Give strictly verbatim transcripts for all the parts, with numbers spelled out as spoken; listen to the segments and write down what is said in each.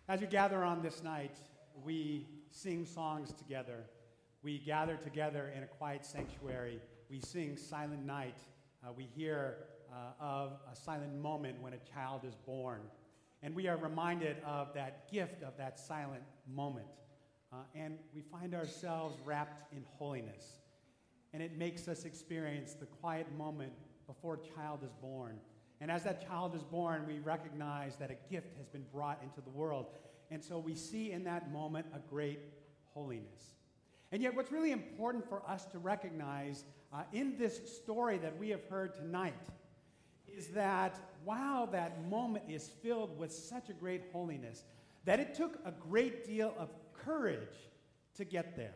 As we gather on this night, we sing songs together. We gather together in a quiet sanctuary. We sing Silent Night. Uh, we hear uh, of a silent moment when a child is born. And we are reminded of that gift of that silent moment. Uh, and we find ourselves wrapped in holiness. And it makes us experience the quiet moment before a child is born. And as that child is born, we recognize that a gift has been brought into the world. And so we see in that moment a great holiness. And yet what's really important for us to recognize uh, in this story that we have heard tonight is that while that moment is filled with such a great holiness, that it took a great deal of courage to get there.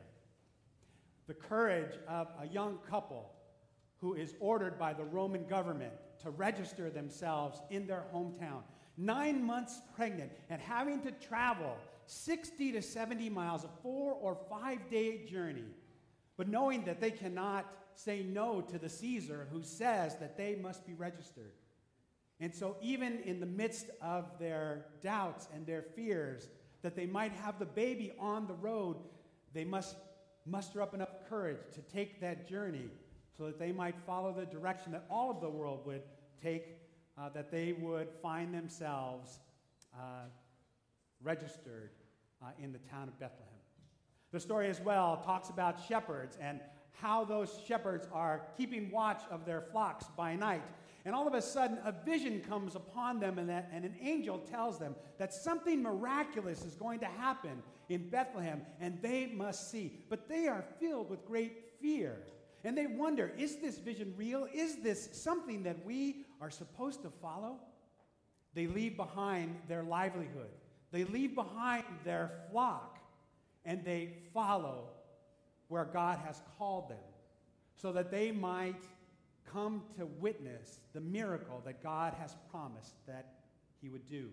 The courage of a young couple who is ordered by the Roman government to register themselves in their hometown, nine months pregnant, and having to travel sixty to seventy miles, a four or five day journey, but knowing that they cannot say no to the Caesar who says that they must be registered. And so even in the midst of their doubts and their fears that they might have the baby on the road, they must muster up enough courage to take that journey so that they might follow the direction that all of the world would take, uh, that they would find themselves uh, registered uh, in the town of Bethlehem. The story as well talks about shepherds and how those shepherds are keeping watch of their flocks by night. And all of a sudden, a vision comes upon them, and, that, and an angel tells them that something miraculous is going to happen in Bethlehem, and they must see. But they are filled with great fear. And they wonder, is this vision real? Is this something that we are supposed to follow? They leave behind their livelihood. They leave behind their flock, and they follow where God has called them so that they might come to witness the miracle that God has promised that he would do.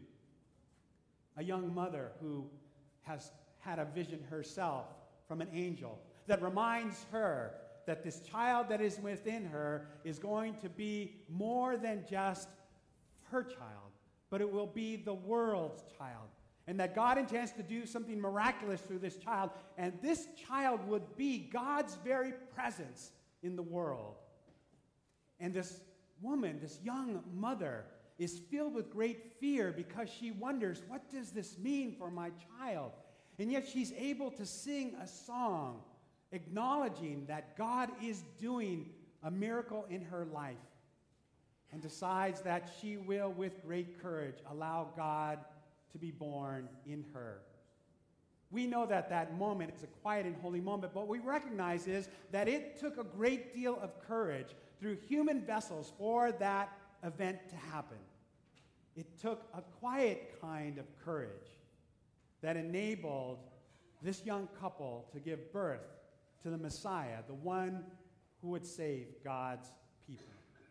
A young mother who has had a vision herself from an angel that reminds her that this child that is within her is going to be more than just her child, but it will be the world's child. And that God intends to do something miraculous through this child, and this child would be God's very presence in the world. And this woman, this young mother, is filled with great fear because she wonders, what does this mean for my child? And yet she's able to sing a song acknowledging that God is doing a miracle in her life, and decides that she will, with great courage, allow God to be born in her. We know that that moment is a quiet and holy moment, but what we recognize is that it took a great deal of courage through human vessels for that event to happen. It took a quiet kind of courage that enabled this young couple to give birth to the Messiah, the one who would save God's people.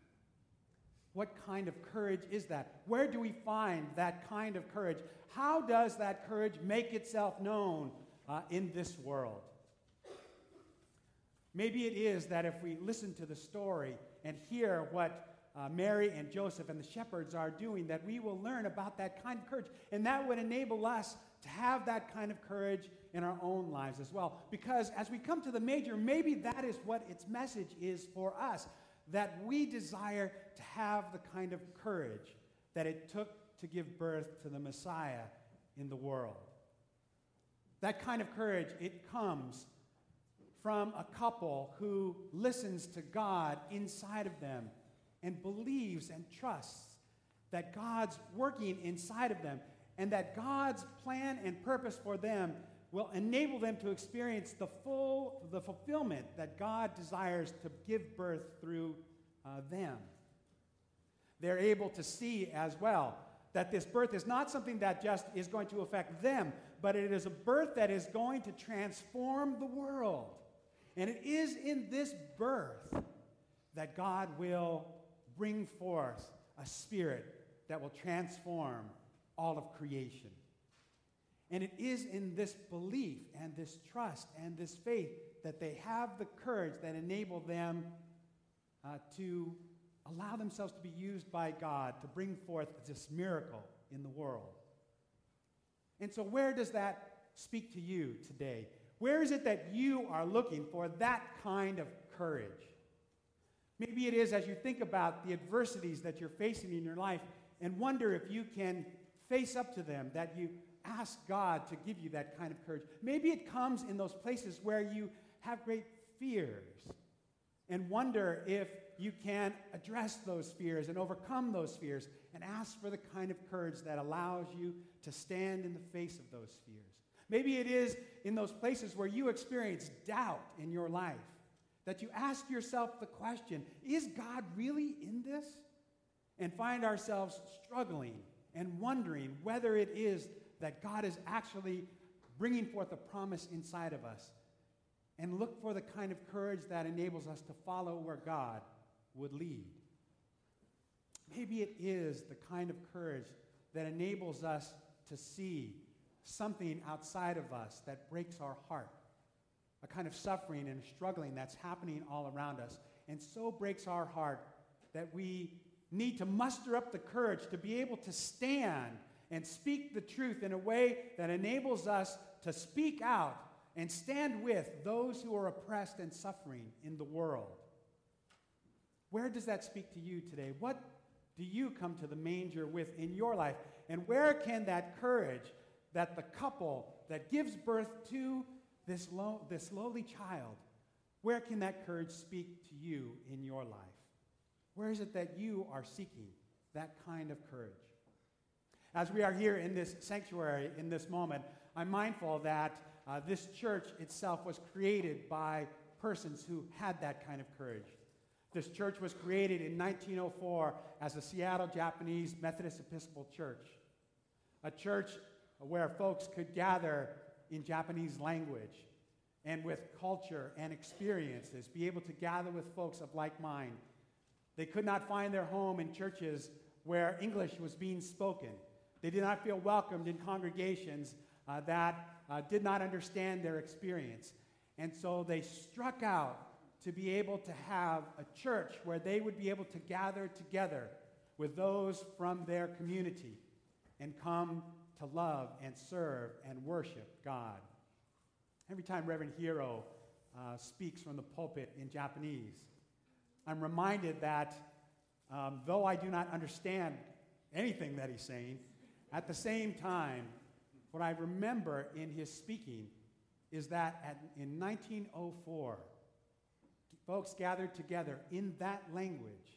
What kind of courage is that? Where do we find that kind of courage? How does that courage make itself known uh, in this world? Maybe it is that if we listen to the story and hear what uh, Mary and Joseph and the shepherds are doing, that we will learn about that kind of courage. And that would enable us to have that kind of courage in our own lives as well. Because as we come to the major, maybe that is what its message is for us, that we desire to have the kind of courage that it took to give birth to the Messiah in the world. That kind of courage, it comes from a couple who listens to God inside of them and believes and trusts that God's working inside of them, and that God's plan and purpose for them will enable them to experience the full, the fulfillment that God desires to give birth through uh, them. They're able to see as well that this birth is not something that just is going to affect them, but it is a birth that is going to transform the world. And it is in this birth that God will bring forth a spirit that will transform all of creation. And it is in this belief and this trust and this faith that they have the courage that enable them uh, to allow themselves to be used by God to bring forth this miracle in the world. And so where does that speak to you today? Where is it that you are looking for that kind of courage? Maybe it is as you think about the adversities that you're facing in your life and wonder if you can face up to them, that you ask God to give you that kind of courage. Maybe it comes in those places where you have great fears and wonder if you can address those fears and overcome those fears and ask for the kind of courage that allows you to stand in the face of those fears. Maybe it is in those places where you experience doubt in your life that you ask yourself the question, is God really in this? And find ourselves struggling and wondering whether it is that God is actually bringing forth a promise inside of us, and look for the kind of courage that enables us to follow where God would lead. Maybe it is the kind of courage that enables us to see something outside of us that breaks our heart, a kind of suffering and struggling that's happening all around us, and so breaks our heart that we need to muster up the courage to be able to stand and speak the truth in a way that enables us to speak out and stand with those who are oppressed and suffering in the world. Where does that speak to you today? What do you come to the manger with in your life? And where can that courage that the couple that gives birth to this, low, this lowly child, where can that courage speak to you in your life? Where is it that you are seeking that kind of courage? As we are here in this sanctuary in this moment, I'm mindful that uh, this church itself was created by persons who had that kind of courage. This church was created in nineteen oh four as the Seattle Japanese Methodist Episcopal Church, a church where folks could gather in Japanese language and with culture and experiences, be able to gather with folks of like mind. They could not find their home in churches where English was being spoken. They did not feel welcomed in congregations uh, that uh, did not understand their experience. And so they struck out to be able to have a church where they would be able to gather together with those from their community and come to love and serve and worship God. Every time Reverend Hiro uh, speaks from the pulpit in Japanese, I'm reminded that um, though I do not understand anything that he's saying, at the same time, what I remember in his speaking is that at, in nineteen oh four, folks gathered together in that language,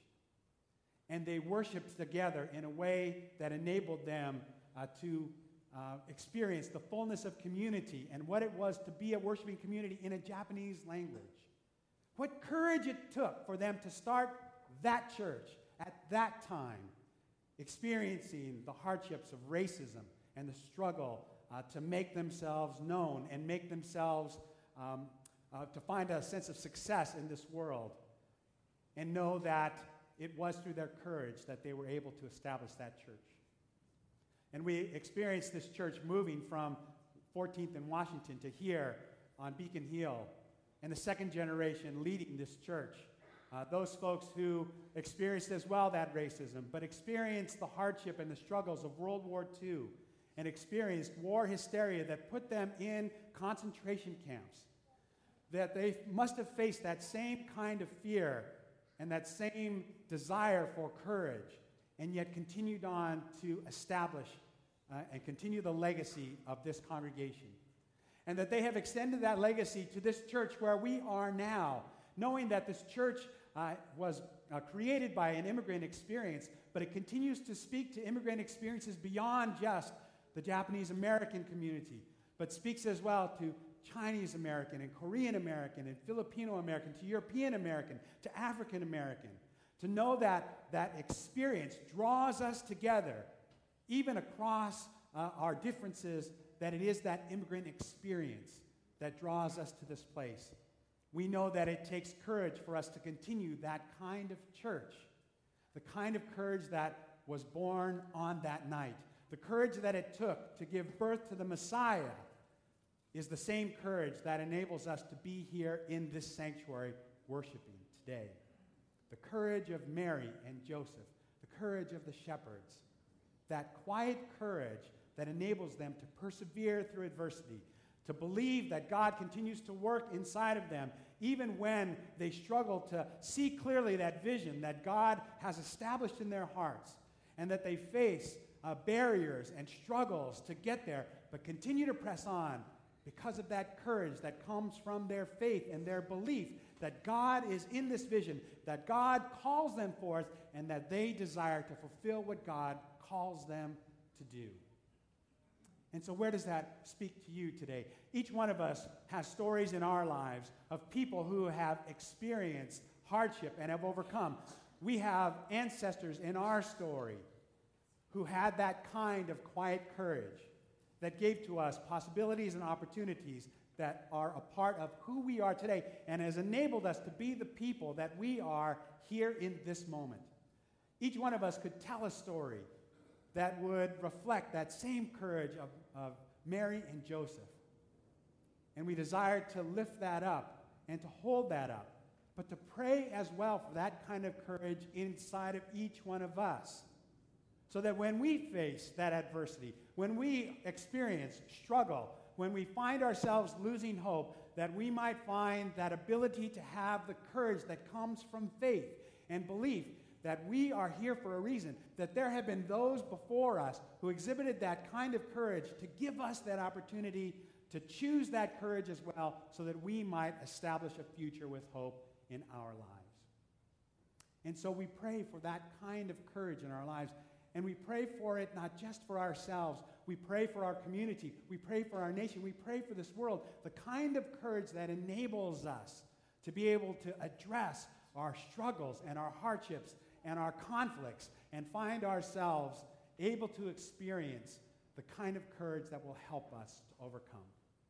and they worshiped together in a way that enabled them uh, to uh, experience the fullness of community and what it was to be a worshiping community in a Japanese language. What courage it took for them to start that church at that time, experiencing the hardships of racism and the struggle uh, to make themselves known and make themselves, um, uh, to find a sense of success in this world, and know that it was through their courage that they were able to establish that church. And we experienced this church moving from fourteenth and Washington to here on Beacon Hill, and the second generation leading this church. Uh, those folks who experienced as well that racism, but experienced the hardship and the struggles of World War Two, and experienced war hysteria that put them in concentration camps, that they must have faced that same kind of fear and that same desire for courage, and yet continued on to establish uh, and continue the legacy of this congregation. And that they have extended that legacy to this church where we are now, knowing that this church uh, was uh, created by an immigrant experience, but it continues to speak to immigrant experiences beyond just the Japanese American community, but speaks as well to Chinese American and Korean American and Filipino American, to European American, to African American. To know that that experience draws us together, even across uh, our differences, that it is that immigrant experience that draws us to this place. We know that it takes courage for us to continue that kind of church, the kind of courage that was born on that night. The courage that it took to give birth to the Messiah is the same courage that enables us to be here in this sanctuary worshiping today. The courage of Mary and Joseph, the courage of the shepherds, that quiet courage that enables them to persevere through adversity, to believe that God continues to work inside of them, even when they struggle to see clearly that vision that God has established in their hearts, and that they face uh, barriers and struggles to get there, but continue to press on because of that courage that comes from their faith and their belief that God is in this vision, that God calls them forth, and that they desire to fulfill what God calls them to do. And so where does that speak to you today? Each one of us has stories in our lives of people who have experienced hardship and have overcome. We have ancestors in our story who had that kind of quiet courage that gave to us possibilities and opportunities that are a part of who we are today and has enabled us to be the people that we are here in this moment. Each one of us could tell a story that would reflect that same courage of, of Mary and Joseph. And we desire to lift that up and to hold that up, but to pray as well for that kind of courage inside of each one of us. So that when we face that adversity, when we experience struggle, when we find ourselves losing hope, that we might find that ability to have the courage that comes from faith and belief that we are here for a reason, that there have been those before us who exhibited that kind of courage to give us that opportunity to choose that courage as well so that we might establish a future with hope in our lives. And so we pray for that kind of courage in our lives. And we pray for it not just for ourselves. We pray for our community. We pray for our nation. We pray for this world. The kind of courage that enables us to be able to address our struggles and our hardships and our conflicts and find ourselves able to experience the kind of courage that will help us to overcome.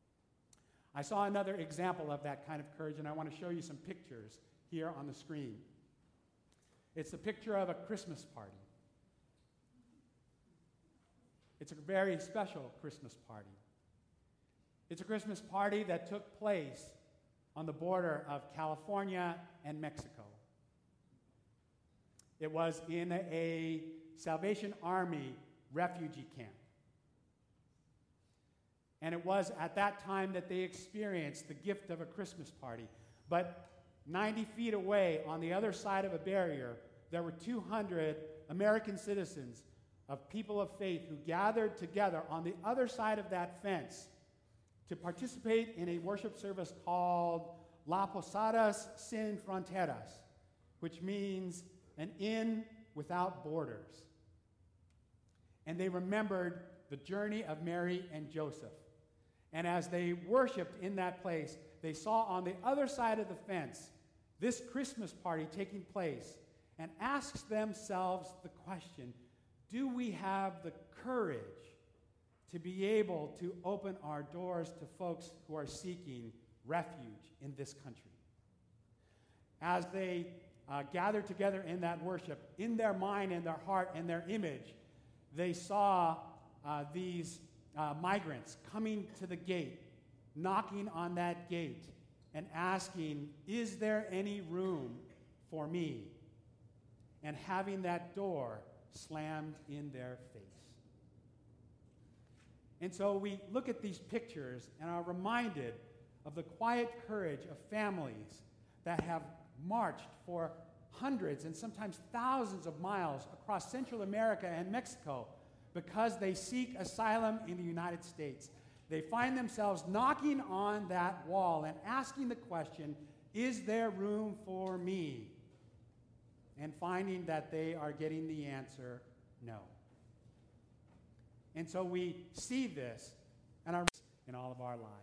I saw another example of that kind of courage, and I want to show you some pictures here on the screen. It's a picture of a Christmas party. It's a very special Christmas party. It's a Christmas party that took place on the border of California and Mexico. It was in a Salvation Army refugee camp. And it was at that time that they experienced the gift of a Christmas party. But ninety feet away, on the other side of a barrier, there were two hundred American citizens of people of faith who gathered together on the other side of that fence to participate in a worship service called La Posadas Sin Fronteras, which means an inn without borders. And they remembered the journey of Mary and Joseph. And as they worshiped in that place, they saw on the other side of the fence this Christmas party taking place and asked themselves the question, do we have the courage to be able to open our doors to folks who are seeking refuge in this country? As they uh, gathered together in that worship, in their mind and their heart and their image, they saw uh, these uh, migrants coming to the gate, knocking on that gate and asking, is there any room for me? And having that door slammed in their face. And so we look at these pictures and are reminded of the quiet courage of families that have marched for hundreds and sometimes thousands of miles across Central America and Mexico because they seek asylum in the United States. They find themselves knocking on that wall and asking the question, is there room for me? And finding that they are getting the answer, no. And so we see this in, our, in all of our lives.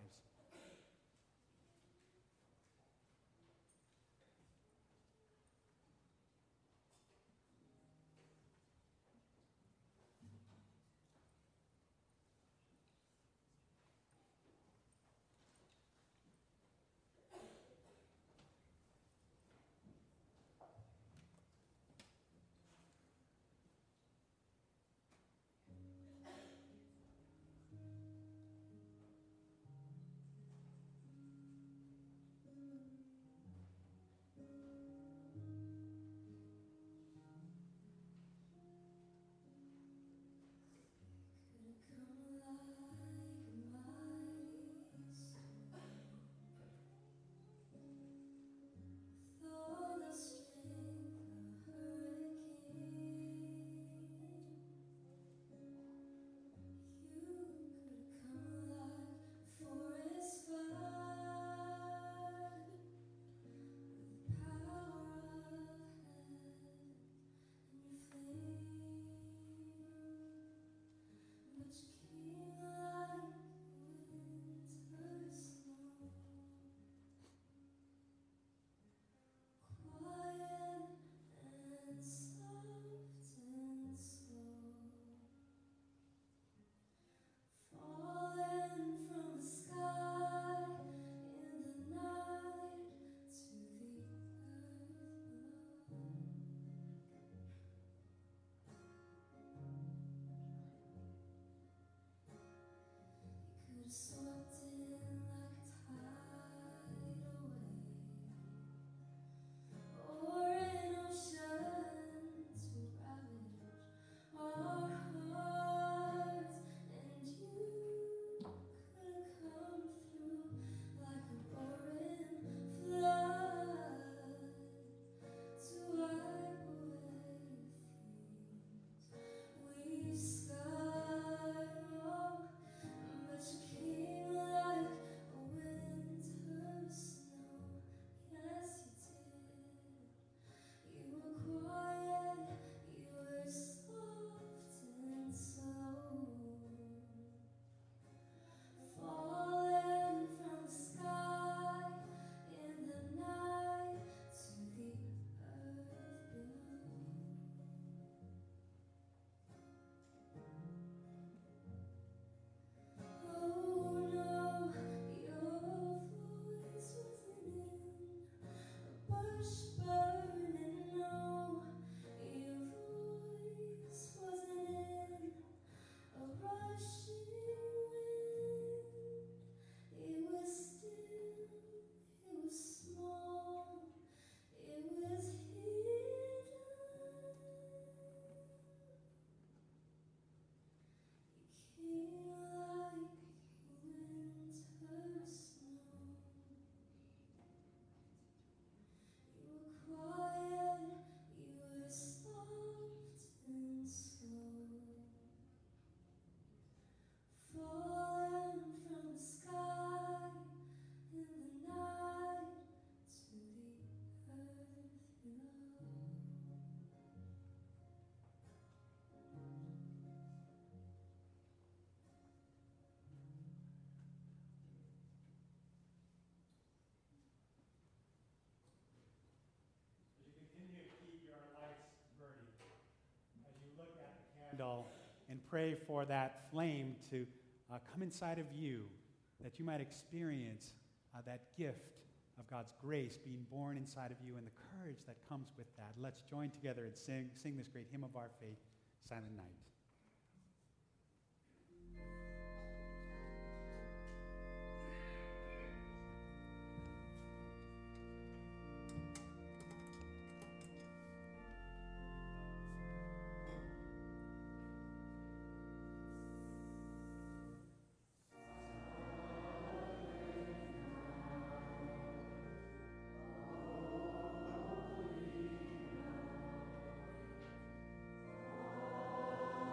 candle and pray for that flame to uh, come inside of you, that you might experience uh, that gift of God's grace being born inside of you and the courage that comes with that. Let's join together and sing, sing this great hymn of our faith, Silent Night. Oh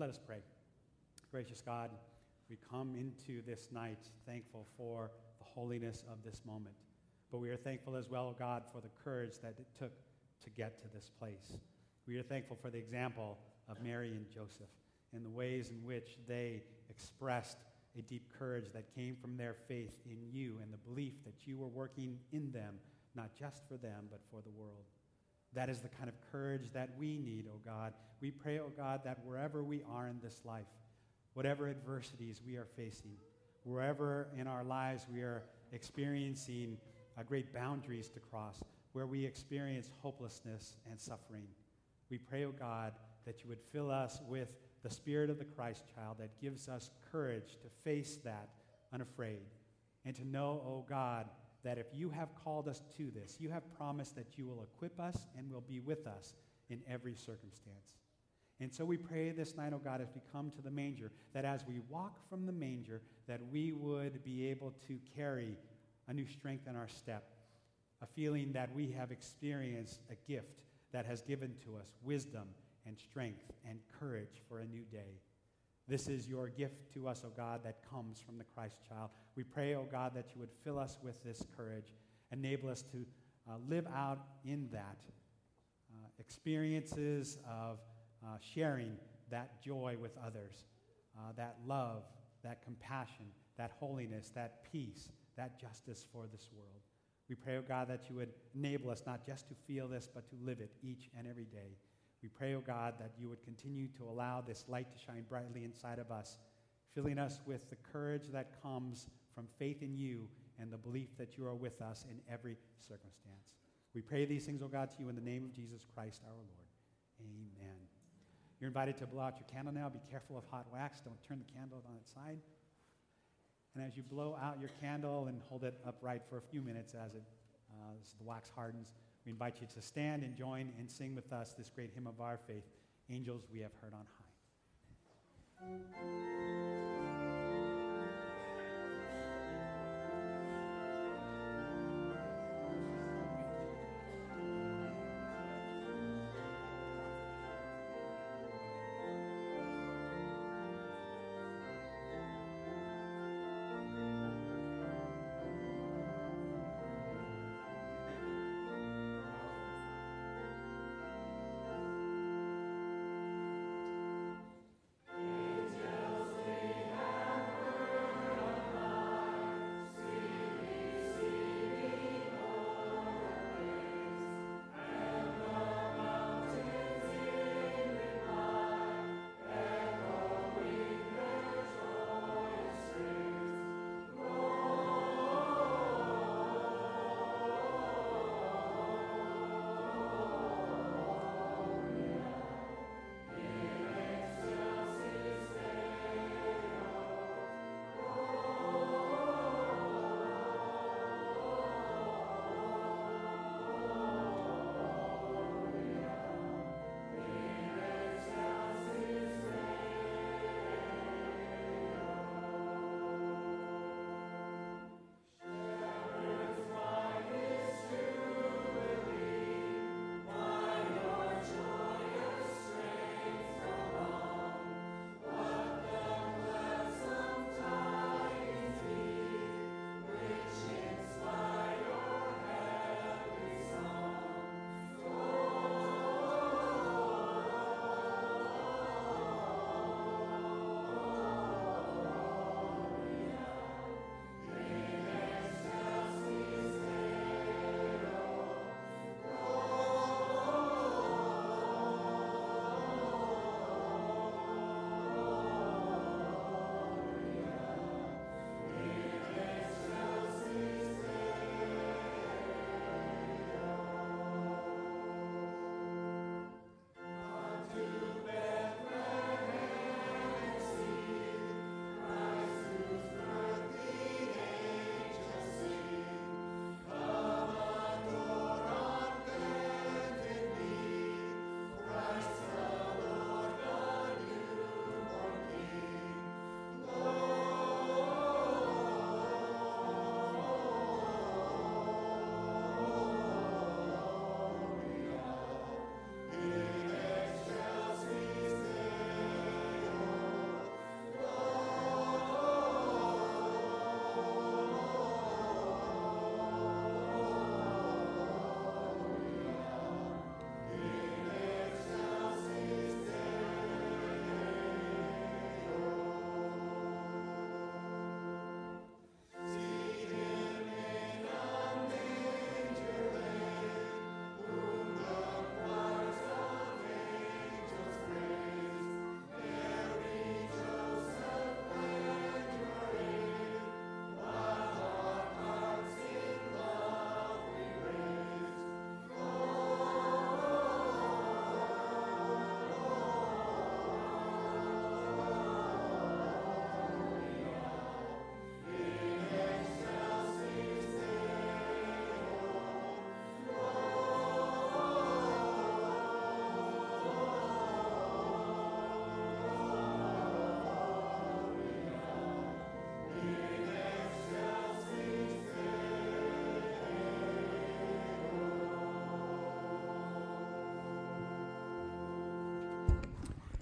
Let us pray. Gracious God, we come into this night thankful for the holiness of this moment. But we are thankful as well, God, for the courage that it took to get to this place. We are thankful for the example of Mary and Joseph and the ways in which they expressed a deep courage that came from their faith in you and the belief that you were working in them, not just for them, but for the world. That is the kind of courage that we need, oh God. We pray, oh God, that wherever we are in this life, whatever adversities we are facing, wherever in our lives we are experiencing uh, great boundaries to cross, where we experience hopelessness and suffering, we pray, oh God, that you would fill us with the spirit of the Christ child that gives us courage to face that unafraid, and to know, oh God, that if you have called us to this, you have promised that you will equip us and will be with us in every circumstance. And so we pray this night, oh God, as we come to the manger, that as we walk from the manger, that we would be able to carry a new strength in our step, a feeling that we have experienced a gift that has given to us wisdom and strength and courage for a new day. This is your gift to us, O God, that comes from the Christ child. We pray, O God, that you would fill us with this courage, enable us to uh, live out in that uh, experiences of uh, sharing that joy with others, uh, that love, that compassion, that holiness, that peace, that justice for this world. We pray, O God, that you would enable us not just to feel this, but to live it each and every day. We pray, O God, that you would continue to allow this light to shine brightly inside of us, filling us with the courage that comes from faith in you and the belief that you are with us in every circumstance. We pray these things, O God, to you in the name of Jesus Christ our Lord. Amen. You're invited to blow out your candle now. Be careful of hot wax. Don't turn the candle on its side. And as you blow out your candle and hold it upright for a few minutes as, it, uh, as the wax hardens, we invite you to stand and join and sing with us this great hymn of our faith, Angels We Have Heard on High. Angels, we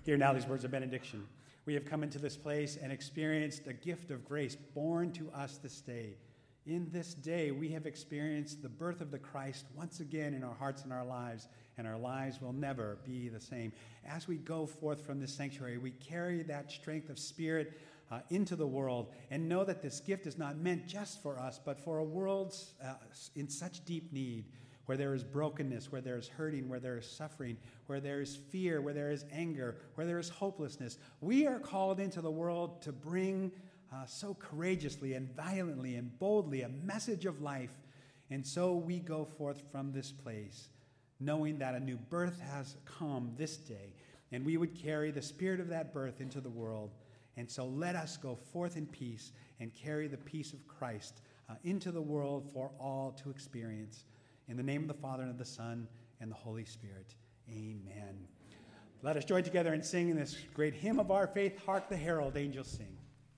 Hear now these words of benediction. We have come into this place and experienced a gift of grace born to us this day. In this day, we have experienced the birth of the Christ once again in our hearts and our lives, and our lives will never be the same. As we go forth from this sanctuary, we carry that strength of spirit uh, into the world and know that this gift is not meant just for us, but for a world uh, in such deep need, where there is brokenness, where there is hurting, where there is suffering, where there is fear, where there is anger, where there is hopelessness. We are called into the world to bring uh, so courageously and violently and boldly a message of life. And so we go forth from this place, knowing that a new birth has come this day, and we would carry the spirit of that birth into the world. And so let us go forth in peace and carry the peace of Christ uh, into the world for all to experience. In the name of the Father, and of the Son, and the Holy Spirit. Amen. Let us join together in singing this great hymn of our faith, Hark the Herald Angels Sing.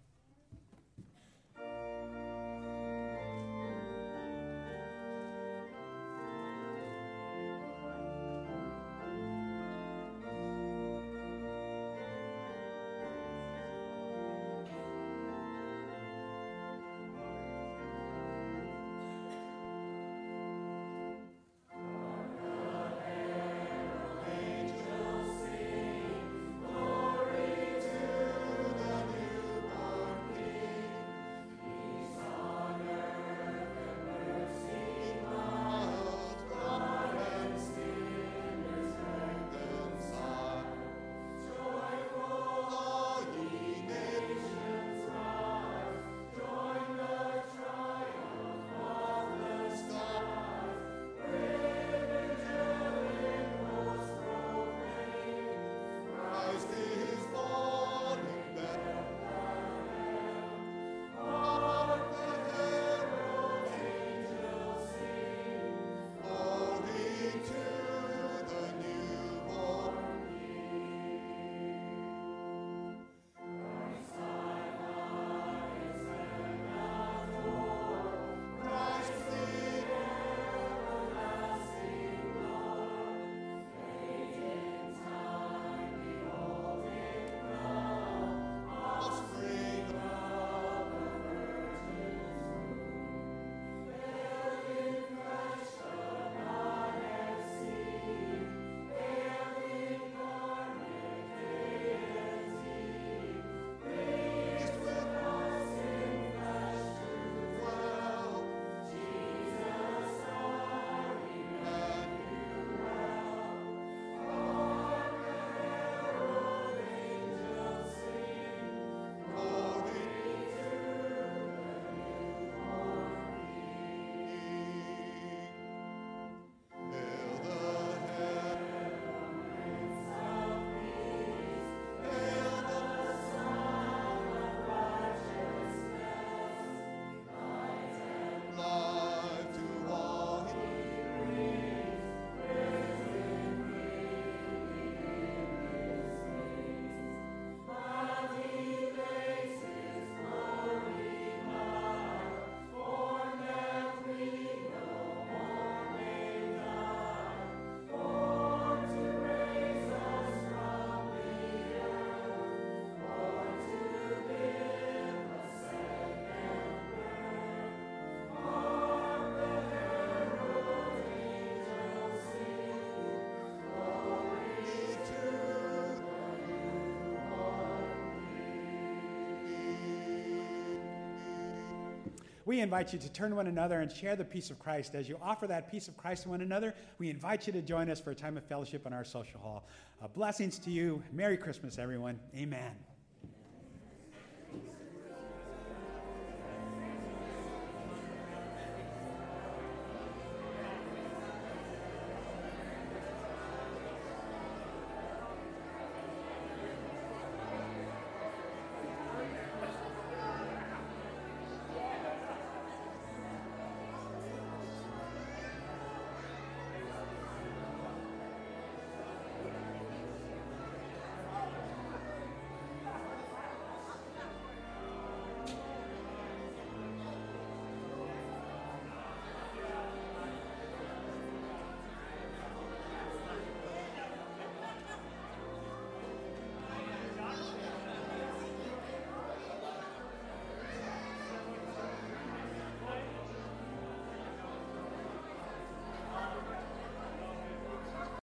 We invite you to turn to one another and share the peace of Christ. As you offer that peace of Christ to one another, we invite you to join us for a time of fellowship in our social hall. Uh, blessings to you. Merry Christmas, everyone. Amen.